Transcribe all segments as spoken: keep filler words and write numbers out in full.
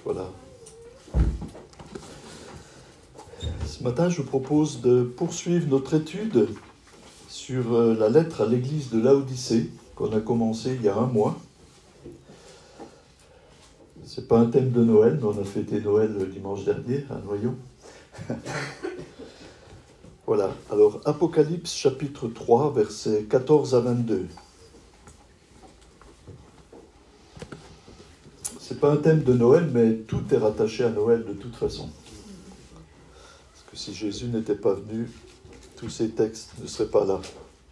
Voilà. Ce matin, je vous propose de poursuivre notre étude sur la lettre à l'église de Laodicée, qu'on a commencé il y a un mois. Ce n'est pas un thème de Noël, mais on a fêté Noël le dimanche dernier à Noyon. Voilà, alors Apocalypse chapitre trois, versets quatorze à vingt-deux. Ce n'est pas un thème de Noël, mais tout est rattaché à Noël de toute façon. Parce que si Jésus n'était pas venu, tous ces textes ne seraient pas là.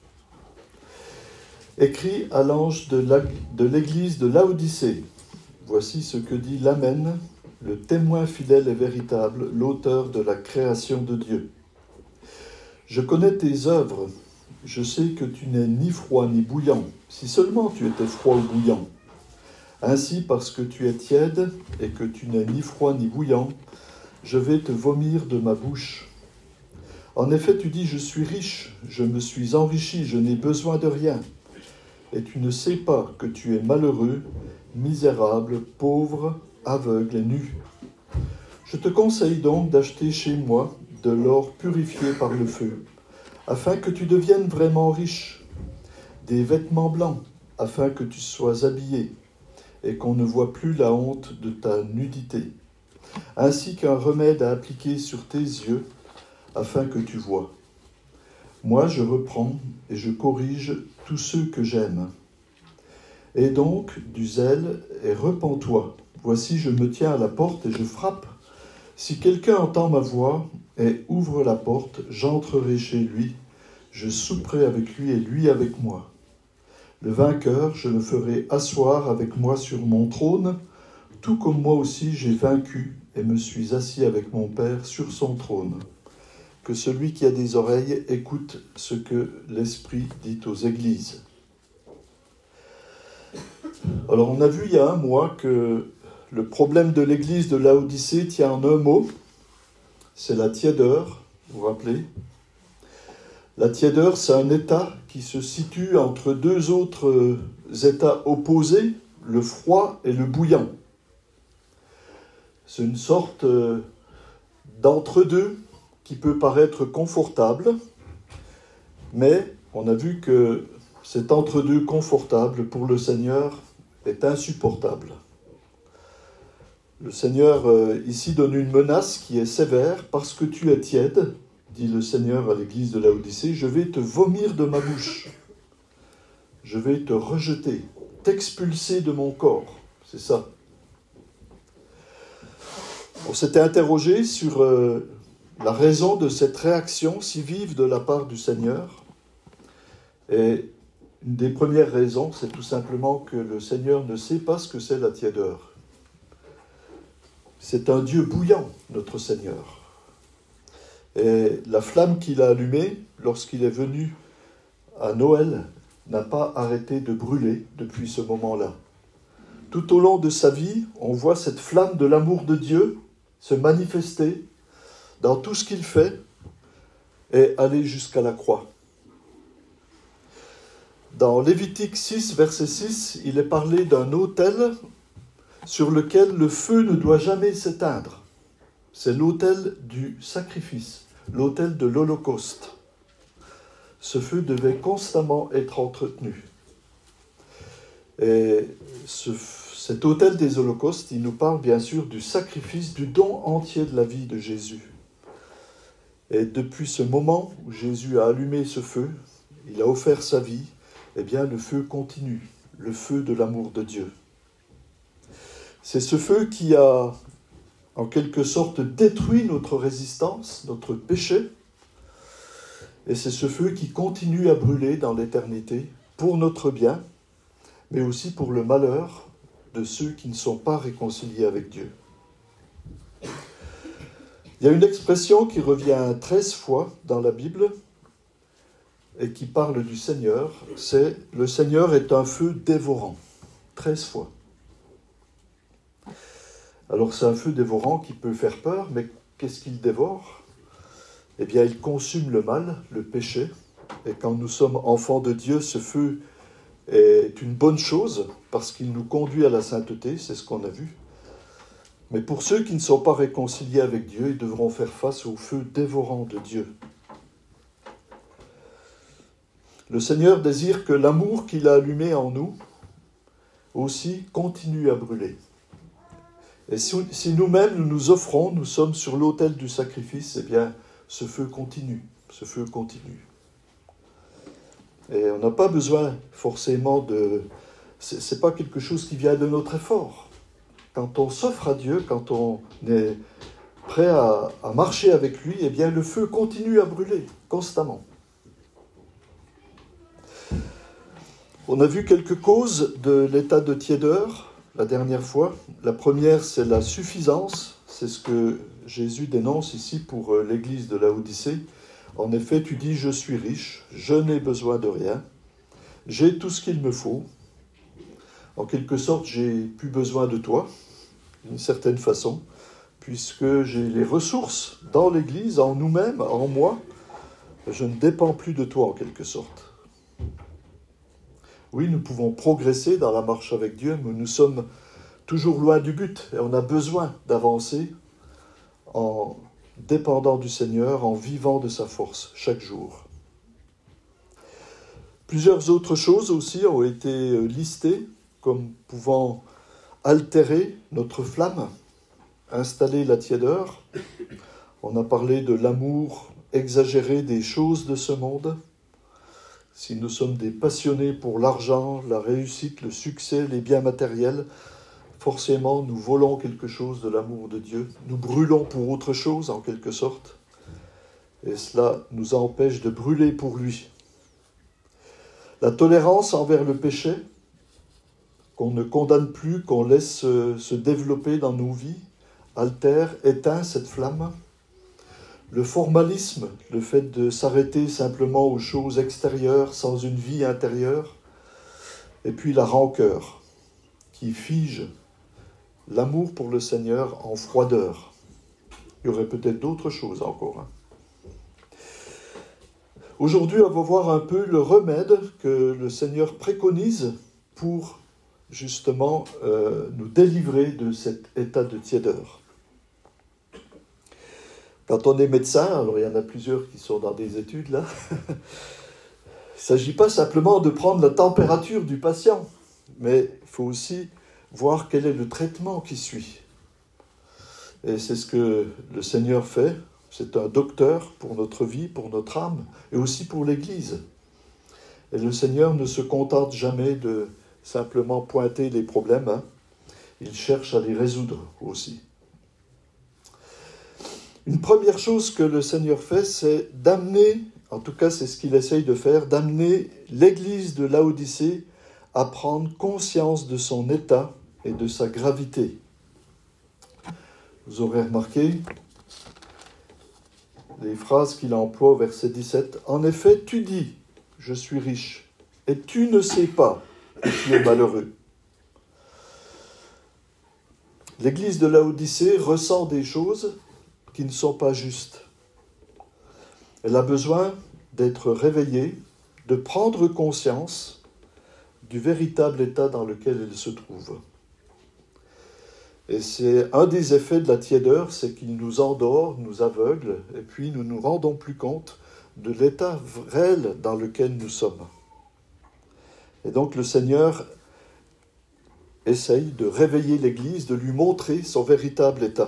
Écrit à l'ange de, la, de l'église de Laodicée. Voici ce que dit l'Amen, le témoin fidèle et véritable, l'auteur de la création de Dieu. Je connais tes œuvres, je sais que tu n'es ni froid ni bouillant, si seulement tu étais froid ou bouillant. Ainsi, parce que tu es tiède et que tu n'es ni froid ni bouillant, je vais te vomir de ma bouche. En effet, tu dis, je suis riche, je me suis enrichi, je n'ai besoin de rien. Et tu ne sais pas que tu es malheureux, misérable, pauvre, aveugle et nu. Je te conseille donc d'acheter chez moi de l'or purifié par le feu, afin que tu deviennes vraiment riche, des vêtements blancs, afin que tu sois habillé, et qu'on ne voit plus la honte de ta nudité, ainsi qu'un remède à appliquer sur tes yeux, afin que tu vois. Moi, je reprends et je corrige tous ceux que j'aime. Et donc, du zèle, et repens-toi. Voici, je me tiens à la porte et je frappe. Si quelqu'un entend ma voix et ouvre la porte, j'entrerai chez lui, je souperai avec lui et lui avec moi. Le vainqueur, je le ferai asseoir avec moi sur mon trône, tout comme moi aussi j'ai vaincu et me suis assis avec mon Père sur son trône. Que celui qui a des oreilles écoute ce que l'Esprit dit aux églises. Alors on a vu il y a un mois que le problème de l'église de Laodicée tient en un mot, c'est la tiédeur, vous vous rappelez ? La tiédeur, c'est un état qui se situe entre deux autres états opposés, le froid et le bouillant. C'est une sorte d'entre-deux qui peut paraître confortable, mais on a vu que cet entre-deux confortable pour le Seigneur est insupportable. Le Seigneur euh, ici donne une menace qui est sévère. Parce que tu es tiède, dit le Seigneur à l'église de Laodicée, je vais te vomir de ma bouche. Je vais te rejeter, t'expulser de mon corps. C'est ça. On s'était interrogé sur euh, la raison de cette réaction si vive de la part du Seigneur. Et une des premières raisons, c'est tout simplement que le Seigneur ne sait pas ce que c'est la tiédeur. C'est un Dieu bouillant, notre Seigneur. Et la flamme qu'il a allumée lorsqu'il est venu à Noël n'a pas arrêté de brûler depuis ce moment-là. Tout au long de sa vie, on voit cette flamme de l'amour de Dieu se manifester dans tout ce qu'il fait et aller jusqu'à la croix. Dans Lévitique six, verset six, il est parlé d'un autel sur lequel le feu ne doit jamais s'éteindre. C'est l'autel du sacrifice, l'autel de l'Holocauste. Ce feu devait constamment être entretenu. Et ce, cet autel des holocaustes, il nous parle bien sûr du sacrifice, du don entier de la vie de Jésus. Et depuis ce moment où Jésus a allumé ce feu, il a offert sa vie, eh bien le feu continue, le feu de l'amour de Dieu. C'est ce feu qui a, en quelque sorte, détruit notre résistance, notre péché, et c'est ce feu qui continue à brûler dans l'éternité, pour notre bien, mais aussi pour le malheur de ceux qui ne sont pas réconciliés avec Dieu. Il y a une expression qui revient treize fois dans la Bible, et qui parle du Seigneur, c'est « le Seigneur est un feu dévorant », treize fois. Alors c'est un feu dévorant qui peut faire peur, mais qu'est-ce qu'il dévore ? Eh bien, il consume le mal, le péché, et quand nous sommes enfants de Dieu, ce feu est une bonne chose, parce qu'il nous conduit à la sainteté, c'est ce qu'on a vu. Mais pour ceux qui ne sont pas réconciliés avec Dieu, ils devront faire face au feu dévorant de Dieu. Le Seigneur désire que l'amour qu'il a allumé en nous aussi continue à brûler. Et si, si nous-mêmes nous nous offrons, nous sommes sur l'autel du sacrifice, eh bien, ce feu continue, ce feu continue. Et on n'a pas besoin forcément de... C'est, c'est pas quelque chose qui vient de notre effort. Quand on s'offre à Dieu, quand on est prêt à, à marcher avec lui, eh bien, le feu continue à brûler constamment. On a vu quelques causes de l'état de tiédeur la dernière fois. La première, c'est la suffisance. C'est ce que Jésus dénonce ici pour l'église de Laodicée. En effet, tu dis, je suis riche, je n'ai besoin de rien, j'ai tout ce qu'il me faut. En quelque sorte, j'ai plus besoin de toi, d'une certaine façon, puisque j'ai les ressources dans l'église, en nous-mêmes, en moi. Je ne dépends plus de toi, en quelque sorte. Oui, nous pouvons progresser dans la marche avec Dieu, mais nous sommes toujours loin du but. Et on a besoin d'avancer en dépendant du Seigneur, en vivant de sa force chaque jour. Plusieurs autres choses aussi ont été listées comme pouvant altérer notre flamme, installer la tiédeur. On a parlé de l'amour exagéré des choses de ce monde. Si nous sommes des passionnés pour l'argent, la réussite, le succès, les biens matériels, forcément nous volons quelque chose de l'amour de Dieu. Nous brûlons pour autre chose en quelque sorte. Et cela nous empêche de brûler pour lui. La tolérance envers le péché, qu'on ne condamne plus, qu'on laisse se développer dans nos vies, altère, éteint cette flamme. Le formalisme, le fait de s'arrêter simplement aux choses extérieures sans une vie intérieure. Et puis la rancœur, qui fige l'amour pour le Seigneur en froideur. Il y aurait peut-être d'autres choses encore. Hein. Aujourd'hui, on va voir un peu le remède que le Seigneur préconise pour justement euh, nous délivrer de cet état de tiédeur. Quand on est médecin, alors il y en a plusieurs qui sont dans des études là, il ne s'agit pas simplement de prendre la température du patient, mais il faut aussi voir quel est le traitement qui suit. Et c'est ce que le Seigneur fait. C'est un docteur pour notre vie, pour notre âme, et aussi pour l'Église. Et le Seigneur ne se contente jamais de simplement pointer les problèmes, hein. Il cherche à les résoudre aussi. Une première chose que le Seigneur fait, c'est d'amener, en tout cas c'est ce qu'il essaye de faire, d'amener l'Église de Laodicée à prendre conscience de son état et de sa gravité. Vous aurez remarqué les phrases qu'il emploie au verset dix-sept. « En effet, tu dis, je suis riche, et tu ne sais pas que tu es malheureux. » L'Église de Laodicée ressent des choses qui ne sont pas justes. Elle a besoin d'être réveillée, de prendre conscience du véritable état dans lequel elle se trouve. Et c'est un des effets de la tiédeur, c'est qu'il nous endort, nous aveugle, et puis nous ne nous rendons plus compte de l'état réel dans lequel nous sommes. Et donc le Seigneur essaye de réveiller l'Église, de lui montrer son véritable état.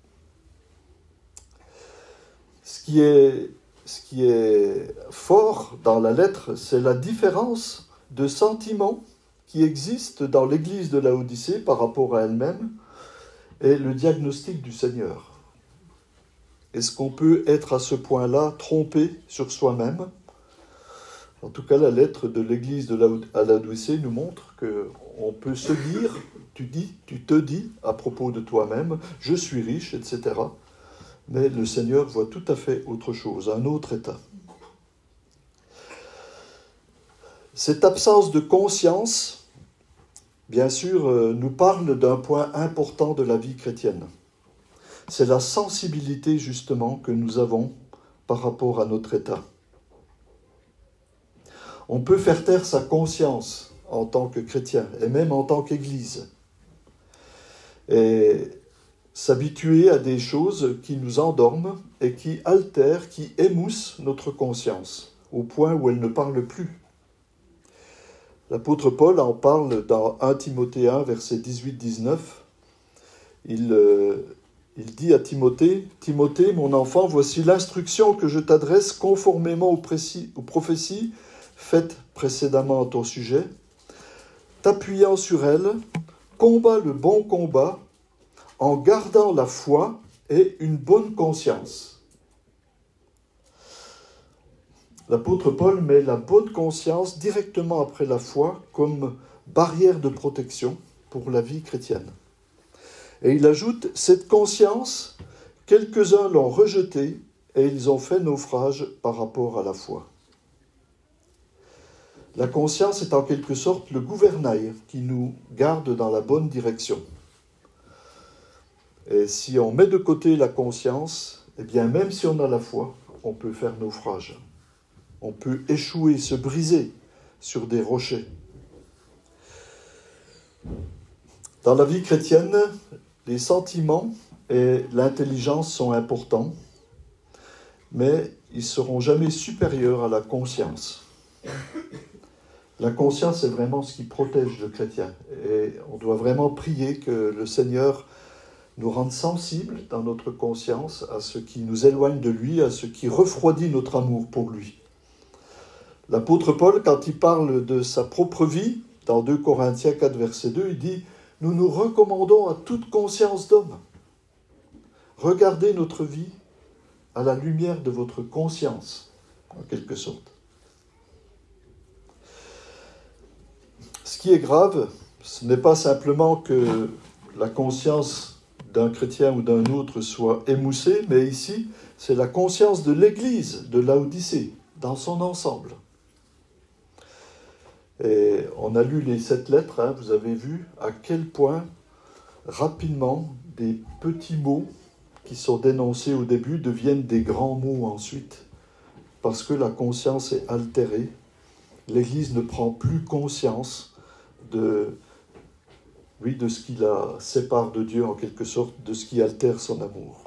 Ce qui est, ce qui est fort dans la lettre, c'est la différence de sentiments qui existe dans l'Église de Laodicée par rapport à elle-même et le diagnostic du Seigneur. Est-ce qu'on peut être à ce point-là trompé sur soi-même ? En tout cas, la lettre de l'Église de Laodicée nous montre qu'on peut se dire, tu dis, tu te dis à propos de toi-même, je suis riche, et cetera. Mais le Seigneur voit tout à fait autre chose, un autre état. Cette absence de conscience, bien sûr, nous parle d'un point important de la vie chrétienne. C'est la sensibilité, justement, que nous avons par rapport à notre état. On peut faire taire sa conscience en tant que chrétien, et même en tant qu'Église. Et s'habituer à des choses qui nous endorment et qui altèrent, qui émoussent notre conscience, au point où elle ne parle plus. L'apôtre Paul en parle dans un Timothée un, versets dix-huit dix-neuf. Il, euh, il dit à Timothée, « Timothée, mon enfant, voici l'instruction que je t'adresse conformément aux, précis, aux prophéties faites précédemment à ton sujet. T'appuyant sur elles, combat le bon combat en gardant la foi et une bonne conscience. » L'apôtre Paul met la bonne conscience directement après la foi comme barrière de protection pour la vie chrétienne. Et il ajoute, cette conscience, quelques-uns l'ont rejetée et ils ont fait naufrage par rapport à la foi. La conscience est en quelque sorte le gouvernail qui nous garde dans la bonne direction. Et si on met de côté la conscience, eh bien même si on a la foi, on peut faire naufrage. On peut échouer, se briser sur des rochers. Dans la vie chrétienne, les sentiments et l'intelligence sont importants, mais ils ne seront jamais supérieurs à la conscience. La conscience est vraiment ce qui protège le chrétien. Et on doit vraiment prier que le Seigneur nous rende sensibles dans notre conscience à ce qui nous éloigne de lui, à ce qui refroidit notre amour pour lui. L'apôtre Paul, quand il parle de sa propre vie, dans deux Corinthiens quatre, verset deux, il dit « Nous nous recommandons à toute conscience d'homme. Regardez notre vie à la lumière de votre conscience, en quelque sorte. » Ce qui est grave, ce n'est pas simplement que la conscience d'un chrétien ou d'un autre soit émoussée, mais ici, c'est la conscience de l'Église de Laodicée, dans son ensemble. Et on a lu les sept lettres, hein, vous avez vu à quel point, rapidement, des petits mots qui sont dénoncés au début deviennent des grands mots ensuite, parce que la conscience est altérée. L'Église ne prend plus conscience de, oui, de ce qui la sépare de Dieu, en quelque sorte, de ce qui altère son amour.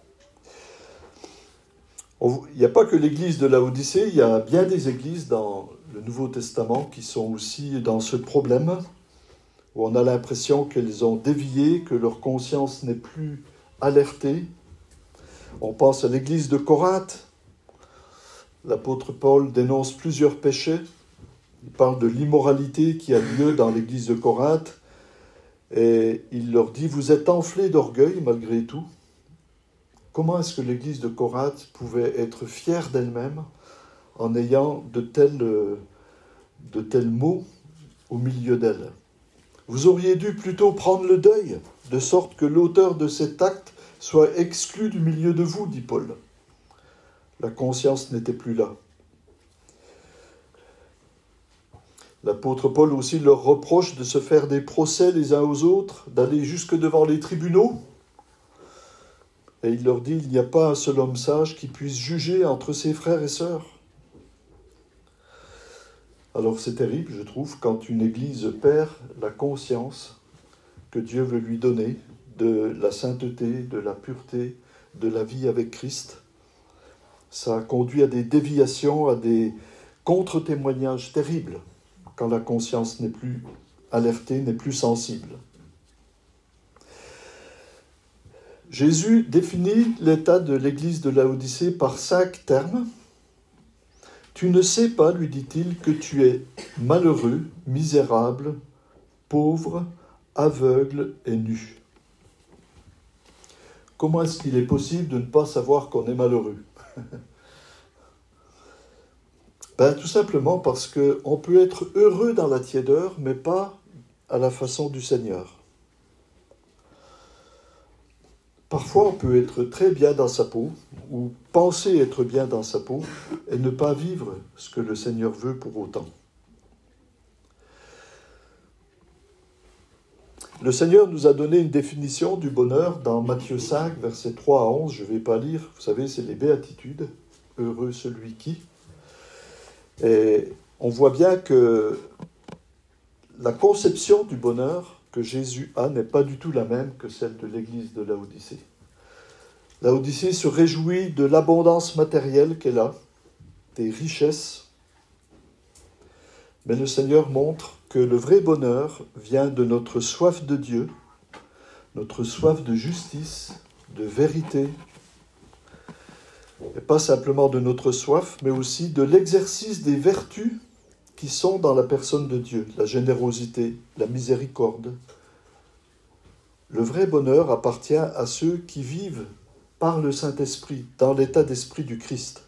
On, il n'y a pas que l'Église de Laodicée, il y a bien des églises dans le Nouveau Testament qui sont aussi dans ce problème, où on a l'impression qu'elles ont dévié, que leur conscience n'est plus alertée. On pense à l'Église de Corinthe. L'apôtre Paul dénonce plusieurs péchés. Il parle de l'immoralité qui a lieu dans l'Église de Corinthe. Et il leur dit, vous êtes enflés d'orgueil malgré tout. Comment est-ce que l'Église de Corinthe pouvait être fière d'elle-même en ayant de tels, de tels mots au milieu d'elle? Vous auriez dû plutôt prendre le deuil, de sorte que l'auteur de cet acte soit exclu du milieu de vous, dit Paul. La conscience n'était plus là. L'apôtre Paul aussi leur reproche de se faire des procès les uns aux autres, d'aller jusque devant les tribunaux. Et il leur dit, il n'y a pas un seul homme sage qui puisse juger entre ses frères et sœurs. Alors c'est terrible, je trouve, quand une église perd la conscience que Dieu veut lui donner de la sainteté, de la pureté, de la vie avec Christ. Ça conduit à des déviations, à des contre-témoignages terribles, quand la conscience n'est plus alertée, n'est plus sensible. Jésus définit l'état de l'église de Laodicée par cinq termes. « Tu ne sais pas, lui dit-il, que tu es malheureux, misérable, pauvre, aveugle et nu. » Comment est-ce qu'il est possible de ne pas savoir qu'on est malheureux ? Ben, tout simplement parce qu'on peut être heureux dans la tiédeur, mais pas à la façon du Seigneur. Parfois, on peut être très bien dans sa peau, ou penser être bien dans sa peau, et ne pas vivre ce que le Seigneur veut pour autant. Le Seigneur nous a donné une définition du bonheur dans Matthieu cinq, versets trois à onze. Je ne vais pas lire, vous savez, c'est les béatitudes. Heureux celui qui... Et on voit bien que la conception du bonheur que que Jésus a n'est pas du tout la même que celle de l'église de Laodicée. Laodicée se réjouit de l'abondance matérielle qu'elle a, des richesses, mais le Seigneur montre que le vrai bonheur vient de notre soif de Dieu, notre soif de justice, de vérité, et pas simplement de notre soif, mais aussi de l'exercice des vertus qui sont dans la personne de Dieu, la générosité, la miséricorde. Le vrai bonheur appartient à ceux qui vivent par le Saint-Esprit, dans l'état d'esprit du Christ.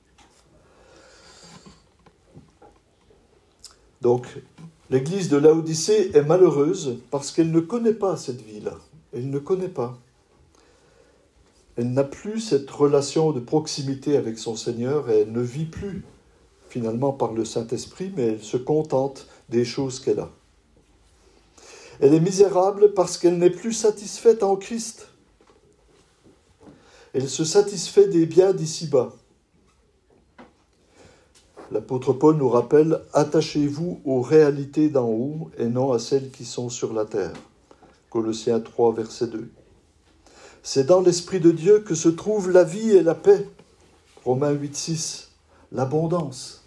Donc, l'église de Laodicée est malheureuse parce qu'elle ne connaît pas cette vie-là. Elle ne connaît pas. Elle n'a plus cette relation de proximité avec son Seigneur et elle ne vit plus finalement par le Saint-Esprit, mais elle se contente des choses qu'elle a. Elle est misérable parce qu'elle n'est plus satisfaite en Christ. Elle se satisfait des biens d'ici-bas. L'apôtre Paul nous rappelle « Attachez-vous aux réalités d'en haut et non à celles qui sont sur la terre ». Colossiens trois, verset deux. C'est dans l'Esprit de Dieu que se trouvent la vie et la paix. Romains huit, six, l'abondance.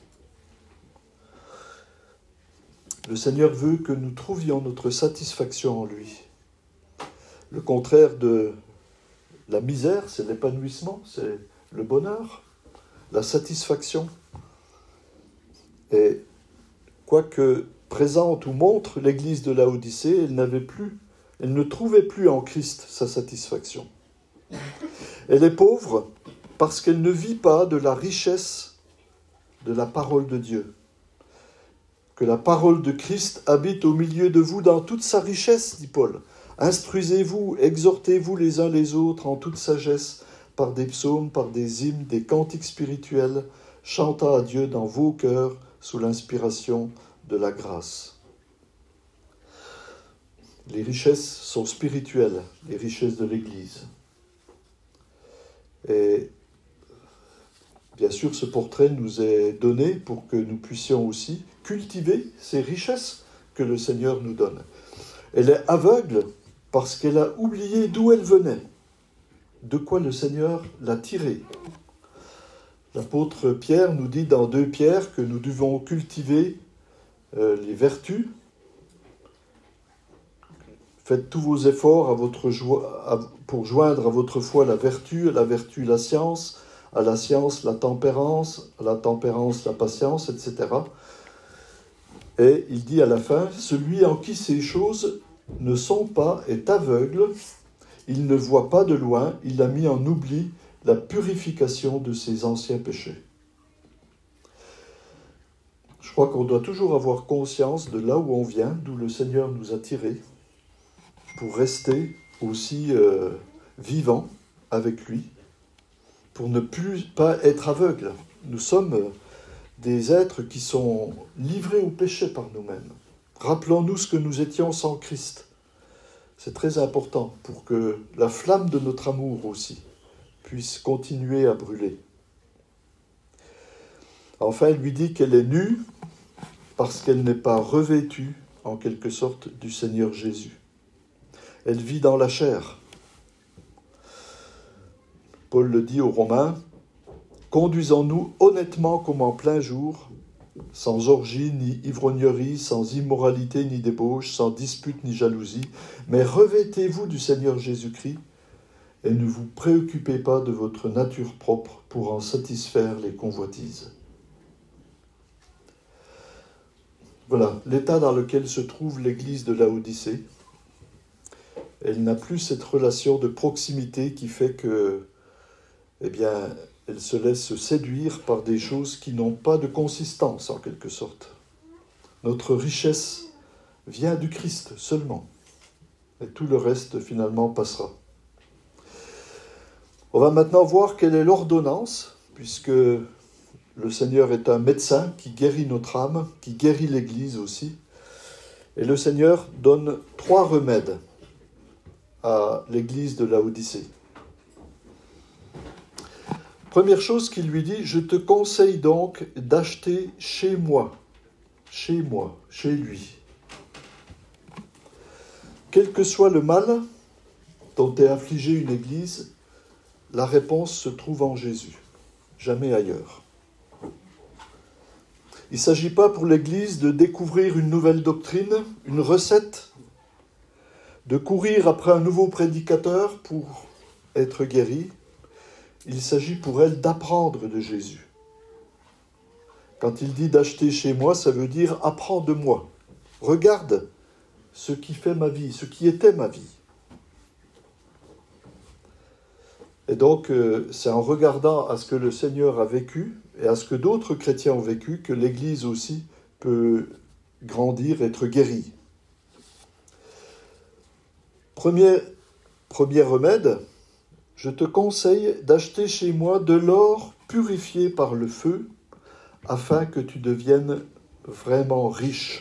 Le Seigneur veut que nous trouvions notre satisfaction en lui. Le contraire de la misère, c'est l'épanouissement, c'est le bonheur, la satisfaction. Et quoique présente ou montre l'église de Laodicée, elle n'avait plus, elle ne trouvait plus en Christ sa satisfaction. Elle est pauvre parce qu'elle ne vit pas de la richesse de la parole de Dieu. Que la parole de Christ habite au milieu de vous dans toute sa richesse, dit Paul. Instruisez-vous, exhortez-vous les uns les autres en toute sagesse, par des psaumes, par des hymnes, des cantiques spirituels, chantant à Dieu dans vos cœurs sous l'inspiration de la grâce. Les richesses sont spirituelles, les richesses de l'Église. Et bien sûr, ce portrait nous est donné pour que nous puissions aussi cultiver ces richesses que le Seigneur nous donne. Elle est aveugle parce qu'elle a oublié d'où elle venait, de quoi le Seigneur l'a tirée. L'apôtre Pierre nous dit dans deux Pierre que nous devons cultiver euh, les vertus. Faites tous vos efforts à votre joie, à, pour joindre à votre foi la vertu, à la vertu la science, à la science la tempérance, à la tempérance la patience, et cetera. Et il dit à la fin, celui en qui ces choses ne sont pas est aveugle, il ne voit pas de loin, il a mis en oubli la purification de ses anciens péchés. Je crois qu'on doit toujours avoir conscience de là où on vient, d'où le Seigneur nous a tirés, pour rester aussi euh, vivant avec lui, pour ne plus pas être aveugle. Nous sommes des êtres qui sont livrés au péché par nous-mêmes. Rappelons-nous ce que nous étions sans Christ. C'est très important pour que la flamme de notre amour aussi puisse continuer à brûler. Enfin, il lui dit qu'elle est nue parce qu'elle n'est pas revêtue, en quelque sorte, du Seigneur Jésus. Elle vit dans la chair. Paul le dit aux Romains, « Conduisons-nous honnêtement comme en plein jour, sans orgie ni ivrognerie, sans immoralité ni débauche, sans dispute ni jalousie, mais revêtez-vous du Seigneur Jésus-Christ et ne vous préoccupez pas de votre nature propre pour en satisfaire les convoitises. » Voilà l'état dans lequel se trouve l'église de Laodicée. Elle n'a plus cette relation de proximité qui fait que, eh bien, elle se laisse séduire par des choses qui n'ont pas de consistance, en quelque sorte. Notre richesse vient du Christ seulement, et tout le reste, finalement, passera. On va maintenant voir quelle est l'ordonnance, puisque le Seigneur est un médecin qui guérit notre âme, qui guérit l'Église aussi. Et le Seigneur donne trois remèdes à l'Église de Laodicée. Première chose qu'il lui dit, je te conseille donc d'acheter chez moi, chez moi, chez lui. Quel que soit le mal dont est affligée une Église, la réponse se trouve en Jésus, jamais ailleurs. Il ne s'agit pas pour l'Église de découvrir une nouvelle doctrine, une recette, de courir après un nouveau prédicateur pour être guéri. Il s'agit pour elle d'apprendre de Jésus. Quand il dit d'acheter chez moi, ça veut dire apprends de moi. Regarde ce qui fait ma vie, ce qui était ma vie. Et donc, euh, c'est en regardant à ce que le Seigneur a vécu et à ce que d'autres chrétiens ont vécu que l'Église aussi peut grandir, être guérie. Premier, premier remède, je te conseille d'acheter chez moi de l'or purifié par le feu afin que tu deviennes vraiment riche.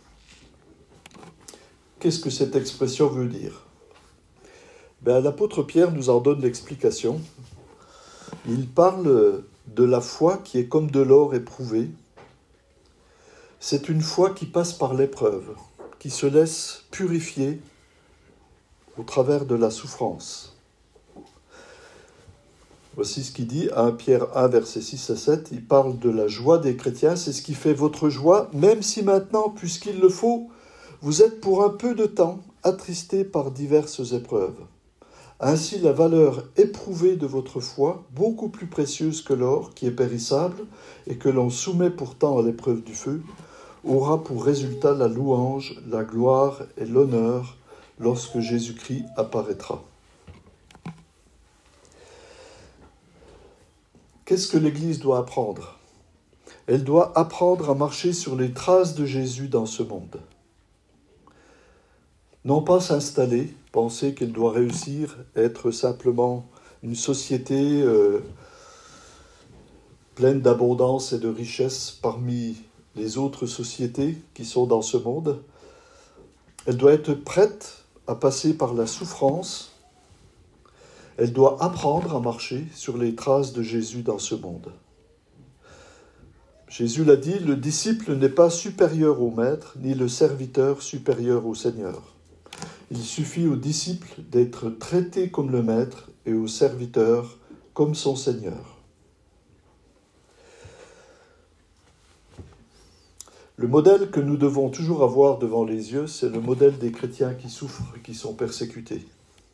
Qu'est-ce que cette expression veut dire ? Ben, l'apôtre Pierre nous en donne l'explication. Il parle de la foi qui est comme de l'or éprouvé. C'est une foi qui passe par l'épreuve, qui se laisse purifier au travers de la souffrance. Voici ce qu'il dit à premier Pierre un, versets six à sept. Il parle de la joie des chrétiens. C'est ce qui fait votre joie, même si maintenant, puisqu'il le faut, vous êtes pour un peu de temps attristés par diverses épreuves. Ainsi, la valeur éprouvée de votre foi, beaucoup plus précieuse que l'or, qui est périssable, et que l'on soumet pourtant à l'épreuve du feu, aura pour résultat la louange, la gloire et l'honneur lorsque Jésus-Christ apparaîtra. Qu'est-ce que l'Église doit apprendre ? Elle doit apprendre à marcher sur les traces de Jésus dans ce monde. Non pas s'installer, penser qu'elle doit réussir, être simplement une société euh, pleine d'abondance et de richesse parmi les autres sociétés qui sont dans ce monde. Elle doit être prête à passer par la souffrance. Elle doit apprendre à marcher sur les traces de Jésus dans ce monde. Jésus l'a dit, le disciple n'est pas supérieur au maître, ni le serviteur supérieur au Seigneur. Il suffit au disciple d'être traité comme le maître et au serviteur comme son Seigneur. Le modèle que nous devons toujours avoir devant les yeux, c'est le modèle des chrétiens qui souffrent et qui sont persécutés.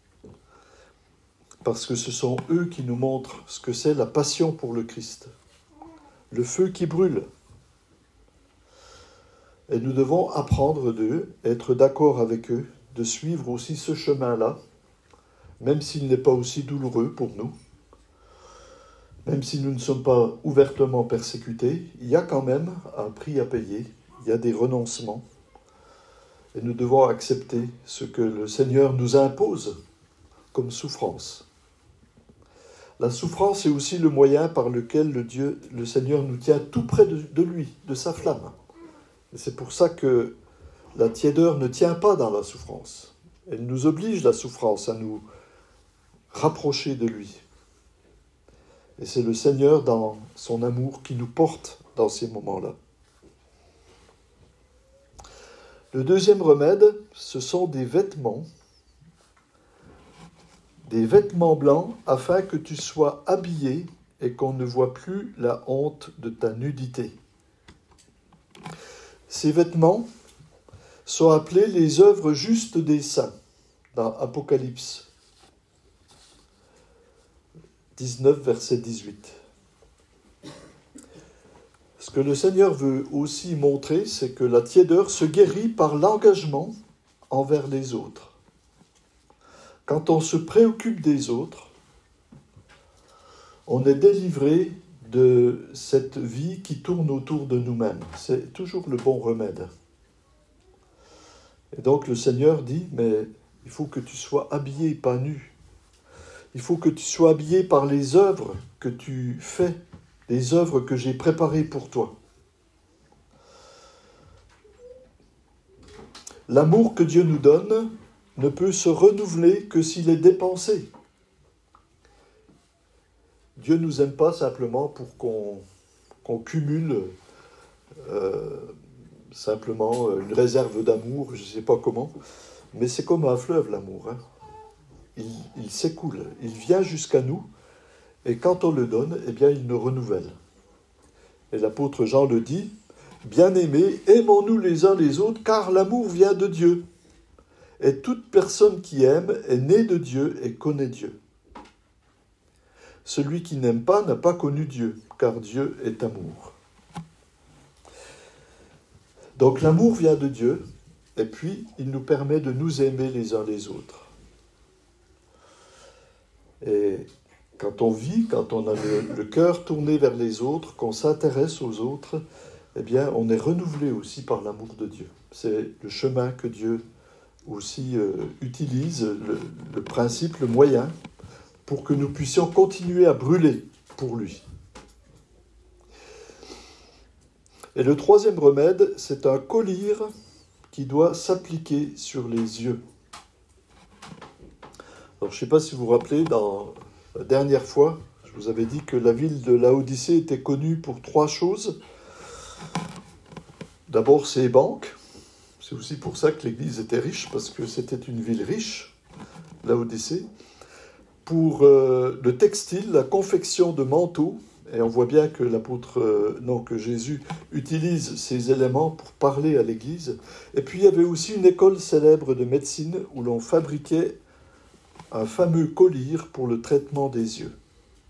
Parce que ce sont eux qui nous montrent ce que c'est la passion pour le Christ, le feu qui brûle. Et nous devons apprendre d'eux, être d'accord avec eux, de suivre aussi ce chemin-là, même s'il n'est pas aussi douloureux pour nous, même si nous ne sommes pas ouvertement persécutés, il y a quand même un prix à payer, il y a des renoncements, et nous devons accepter ce que le Seigneur nous impose comme souffrance. La souffrance est aussi le moyen par lequel le, Dieu, le Seigneur nous tient tout près de, de lui, de sa flamme. Et c'est pour ça que la tiédeur ne tient pas dans la souffrance. Elle nous oblige, la souffrance, à nous rapprocher de lui. Et c'est le Seigneur, dans son amour, qui nous porte dans ces moments-là. Le deuxième remède, ce sont des vêtements, des vêtements blancs, afin que tu sois habillé et qu'on ne voit plus la honte de ta nudité. Ces vêtements sont appelés les œuvres justes des saints, dans Apocalypse dix-neuf, verset dix-huit. Ce que le Seigneur veut aussi montrer, c'est que la tiédeur se guérit par l'engagement envers les autres. Quand on se préoccupe des autres, on est délivré de cette vie qui tourne autour de nous-mêmes. C'est toujours le bon remède. Et donc le Seigneur dit, mais il faut que tu sois habillé, pas nu. Il faut que tu sois habillé par les œuvres que tu fais, les œuvres que j'ai préparées pour toi. L'amour que Dieu nous donne ne peut se renouveler que s'il est dépensé. Dieu ne nous aime pas simplement pour qu'on, qu'on cumule euh, simplement une réserve d'amour, je ne sais pas comment, Mais c'est comme un fleuve, l'amour. Hein. Il, il s'écoule, il vient jusqu'à nous, et quand on le donne, eh bien, il nous renouvelle. Et l'apôtre Jean le dit, « Bien-aimés, aimons-nous les uns les autres, car l'amour vient de Dieu. Et toute personne qui aime est née de Dieu et connaît Dieu. Celui qui n'aime pas n'a pas connu Dieu, car Dieu est amour. » Donc l'amour vient de Dieu, et puis il nous permet de nous aimer les uns les autres. Et quand on vit, quand on a le, le cœur tourné vers les autres, qu'on s'intéresse aux autres, eh bien, on est renouvelé aussi par l'amour de Dieu. C'est le chemin que Dieu aussi euh, utilise, le, le principe, le moyen, pour que nous puissions continuer à brûler pour lui. Et le troisième remède, c'est un collyre qui doit s'appliquer sur les yeux. Alors, je ne sais pas si vous vous rappelez, dans la dernière fois, je vous avais dit que la ville de Laodicée était connue pour trois choses. D'abord, ses banques. C'est aussi pour ça que l'église était riche, parce que c'était une ville riche, Laodicée. Pour euh, le textile, la confection de manteaux, et on voit bien que l'apôtre, euh, non, que Jésus utilise ces éléments pour parler à l'église. Et puis, il y avait aussi une école célèbre de médecine où l'on fabriquait un fameux collyre pour le traitement des yeux.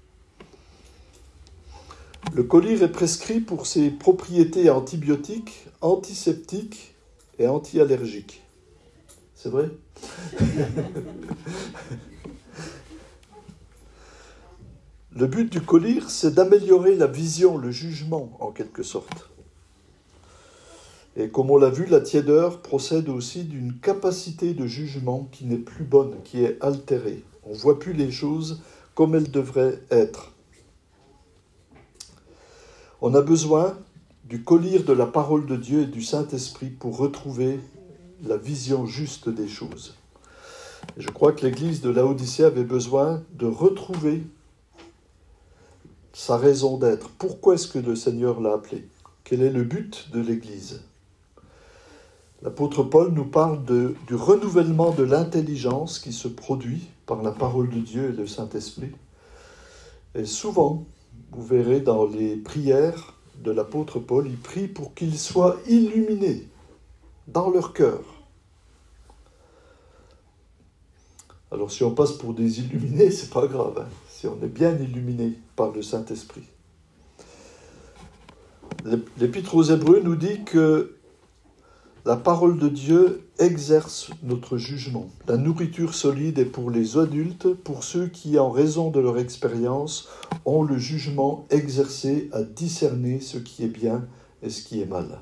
Le collyre est prescrit pour ses propriétés antibiotiques, antiseptiques et anti-allergiques. C'est vrai ? Le but du collyre, c'est d'améliorer la vision, le jugement, en quelque sorte. Et comme on l'a vu, la tiédeur procède aussi d'une capacité de jugement qui n'est plus bonne, qui est altérée. On ne voit plus les choses comme elles devraient être. On a besoin du collyre de la parole de Dieu et du Saint-Esprit pour retrouver la vision juste des choses. Et je crois que l'église de Laodicée avait besoin de retrouver sa raison d'être. Pourquoi est-ce que le Seigneur l'a appelé ? Quel est le but de l'église ? L'apôtre Paul nous parle de, du renouvellement de l'intelligence qui se produit par la parole de Dieu et le Saint-Esprit. Et souvent, vous verrez dans les prières de l'apôtre Paul, il prie pour qu'ils soient illuminés dans leur cœur. Alors si on passe pour des illuminés, c'est pas grave, hein, si on est bien illuminé par le Saint-Esprit. L'Épître aux Hébreux nous dit que la parole de Dieu exerce notre jugement. La nourriture solide est pour les adultes, pour ceux qui, en raison de leur expérience, ont le jugement exercé à discerner ce qui est bien et ce qui est mal.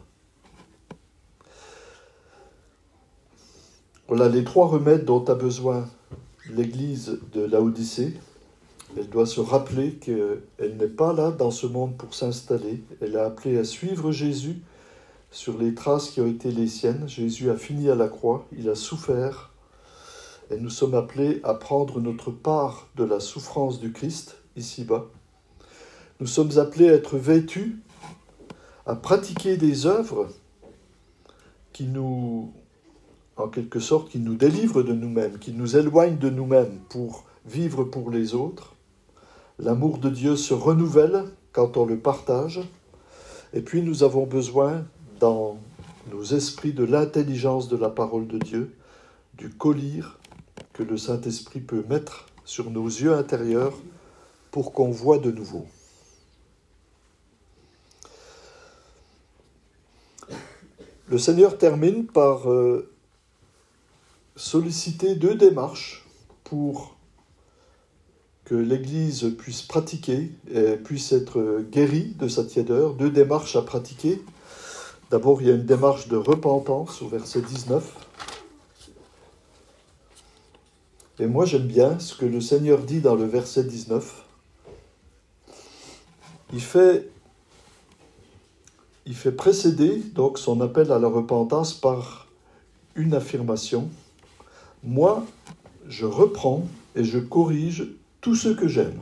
Voilà les trois remèdes dont a besoin l'église de Laodicée. Elle doit se rappeler qu'elle n'est pas là dans ce monde pour s'installer. Elle est appelée à suivre Jésus sur les traces qui ont été les siennes. Jésus a fini à la croix, il a souffert, et nous sommes appelés à prendre notre part de la souffrance du Christ, ici-bas. Nous sommes appelés à être vêtus, à pratiquer des œuvres qui nous, en quelque sorte, qui nous délivrent de nous-mêmes, qui nous éloignent de nous-mêmes pour vivre pour les autres. L'amour de Dieu se renouvelle quand on le partage, et puis nous avons besoin dans nos esprits de l'intelligence de la parole de Dieu, du collyre que le Saint-Esprit peut mettre sur nos yeux intérieurs pour qu'on voie de nouveau. Le Seigneur termine par euh, solliciter deux démarches pour que l'Église puisse pratiquer, et puisse être guérie de sa tiédeur, deux démarches à pratiquer. D'abord, il y a une démarche de repentance au verset dix-neuf. Et moi, j'aime bien ce que le Seigneur dit dans le verset dix-neuf. Il fait, il fait précéder donc son appel à la repentance par une affirmation. « Moi, je reprends et je corrige tout ce que j'aime.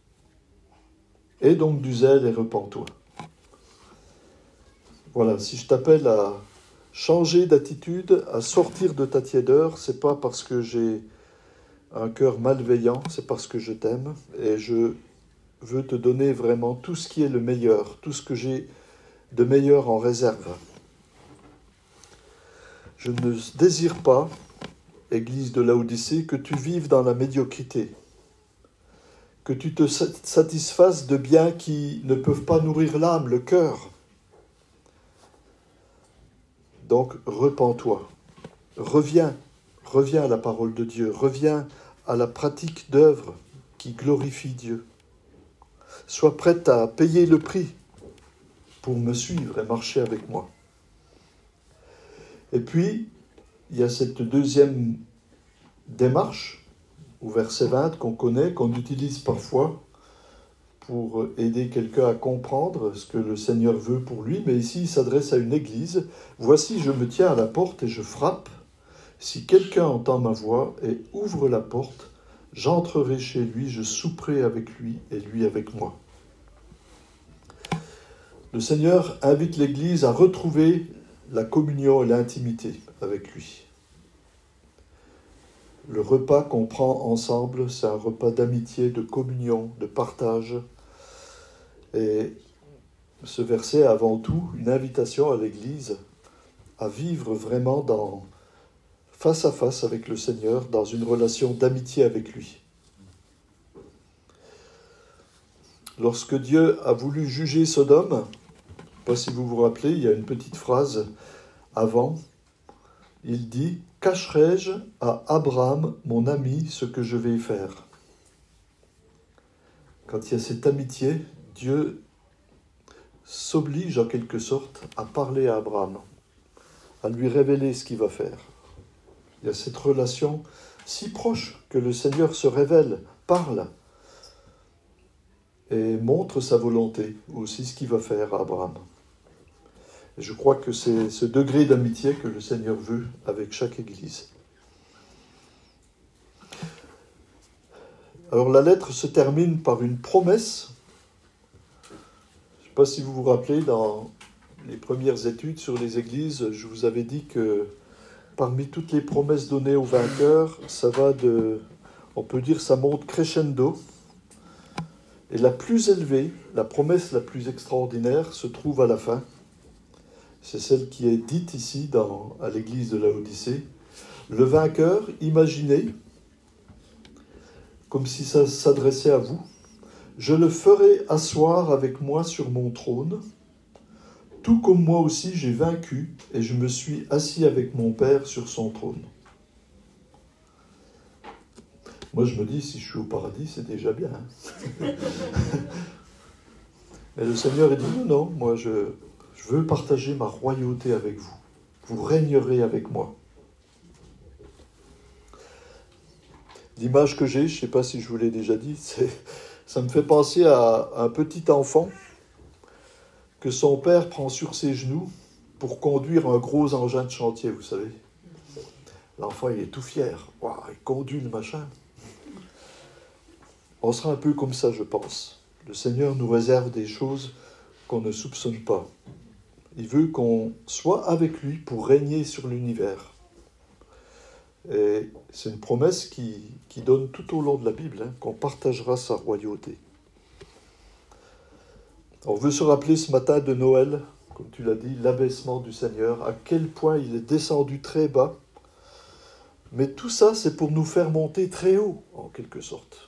Et donc du zèle et repens-toi. » Voilà, si je t'appelle à changer d'attitude, à sortir de ta tiédeur, c'est pas parce que j'ai un cœur malveillant, c'est parce que je t'aime et je veux te donner vraiment tout ce qui est le meilleur, tout ce que j'ai de meilleur en réserve. Je ne désire pas, Église de Laodicée, que tu vives dans la médiocrité, que tu te satisfasses de biens qui ne peuvent pas nourrir l'âme, le cœur. Donc, repens-toi, reviens, reviens à la parole de Dieu, reviens à la pratique d'œuvres qui glorifient Dieu. Sois prête à payer le prix pour me suivre et marcher avec moi. Et puis, il y a cette deuxième démarche, au verset vingt, qu'on connaît, qu'on utilise parfois pour aider quelqu'un à comprendre ce que le Seigneur veut pour lui. Mais ici, il s'adresse à une église. « Voici, je me tiens à la porte et je frappe. Si quelqu'un entend ma voix et ouvre la porte, j'entrerai chez lui, je souperai avec lui et lui avec moi. » Le Seigneur invite l'Église à retrouver la communion et l'intimité avec lui. Le repas qu'on prend ensemble, c'est un repas d'amitié, de communion, de partage. Et ce verset est avant tout une invitation à l'Église à vivre vraiment dans, face à face avec le Seigneur, dans une relation d'amitié avec lui. Lorsque Dieu a voulu juger Sodome, je ne sais pas si vous vous rappelez, il y a une petite phrase avant. Il dit « Cacherai-je à Abraham, mon ami, ce que je vais faire ?» Quand il y a cette amitié, Dieu s'oblige en quelque sorte à parler à Abraham, à lui révéler ce qu'il va faire. Il y a cette relation si proche que le Seigneur se révèle, parle et montre sa volonté, aussi ce qu'il va faire à Abraham. Et je crois que c'est ce degré d'amitié que le Seigneur veut avec chaque Église. Alors la lettre se termine par une promesse. Je ne sais pas si vous vous rappelez, dans les premières études sur les Églises, je vous avais dit que parmi toutes les promesses données aux vainqueurs, ça va de, on peut dire, ça monte crescendo. Et la plus élevée, la promesse la plus extraordinaire se trouve à la fin. C'est celle qui est dite ici dans, à l'église de Laodicée. Le vainqueur, imaginez, comme si ça s'adressait à vous, « Je le ferai asseoir avec moi sur mon trône, tout comme moi aussi j'ai vaincu et je me suis assis avec mon Père sur son trône. » Moi je me dis, si je suis au paradis, c'est déjà bien. Hein. Mais le Seigneur il dit, non, non, moi je... Je veux partager ma royauté avec vous. Vous régnerez avec moi. L'image que j'ai, je ne sais pas si je vous l'ai déjà dit, c'est, ça me fait penser à un petit enfant que son père prend sur ses genoux pour conduire un gros engin de chantier, vous savez. L'enfant, il est tout fier. Waouh, il conduit le machin. On sera un peu comme ça, je pense. Le Seigneur nous réserve des choses qu'on ne soupçonne pas. Il veut qu'on soit avec lui pour régner sur l'univers. Et c'est une promesse qui, qui donne tout au long de la Bible, hein, qu'on partagera sa royauté. On veut se rappeler ce matin de Noël, comme tu l'as dit, l'abaissement du Seigneur, à quel point il est descendu très bas. Mais tout ça, c'est pour nous faire monter très haut, en quelque sorte.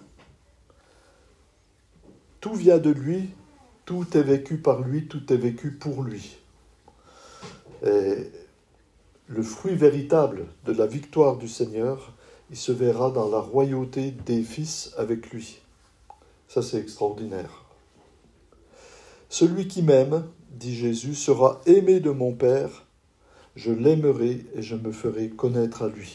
Tout vient de lui. Tout est vécu par lui, tout est vécu pour lui. Et le fruit véritable de la victoire du Seigneur, il se verra dans la royauté des fils avec lui. Ça, c'est extraordinaire. Celui qui m'aime, dit Jésus, sera aimé de mon Père. Je l'aimerai et je me ferai connaître à lui.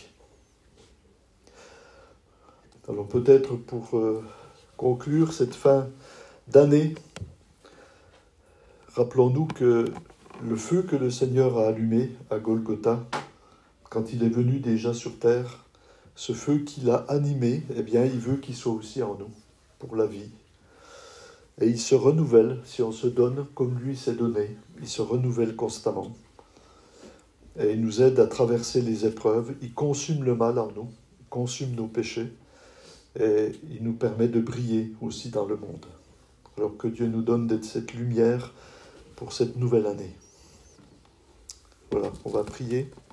Alors peut-être pour euh, conclure cette fin d'année, rappelons-nous que le feu que le Seigneur a allumé à Golgotha, quand il est venu déjà sur terre, ce feu qu'il a animé, eh bien, il veut qu'il soit aussi en nous, pour la vie. Et il se renouvelle, si on se donne comme lui s'est donné, il se renouvelle constamment. et il nous aide à traverser les épreuves. Il consume le mal en nous, il consume nos péchés, et il nous permet de briller aussi dans le monde. Alors que Dieu nous donne d'être cette lumière pour cette nouvelle année. Voilà, on va prier.